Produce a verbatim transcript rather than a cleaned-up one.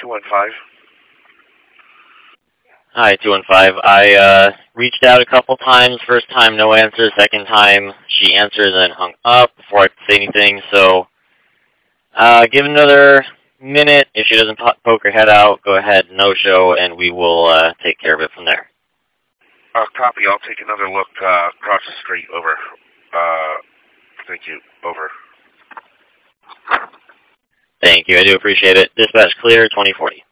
two one five. Hi, two one five. I uh, reached out a couple times. First time, no answer. Second time, she answered and then hung up before I could say anything. So uh, give another minute. If she doesn't po poke her head out, go ahead, no show, and we will uh, take care of it from there. Uh, copy. I'll take another look uh, across the street. Over. Uh, thank you. Over. Thank you. I do appreciate it. Dispatch clear, twenty forty.